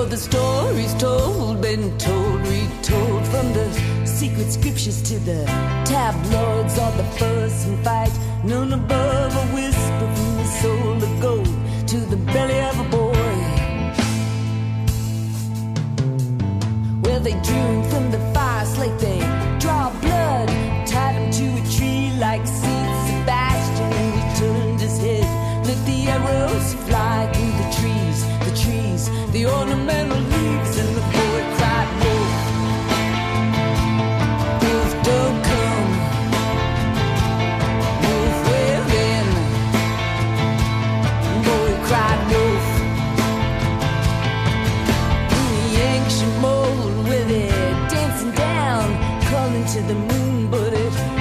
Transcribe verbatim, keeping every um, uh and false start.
the stories told, been told, retold, from the secret scriptures to the tabloids, all the fuss and fight, none above a whisper from the soul of gold to the belly of a boy. Well, they drew him from the fire slate, they draw blood, tied him to a tree like Saint Sebastian, and he turned his head, let the arrows fly through the trees, the trees, the ornamental leaves, and the boy cried, wolf, wolf, don't come, wolf, where then? Boy cried, wolf. In the ancient mold with it dancing down, calling to the moon, but it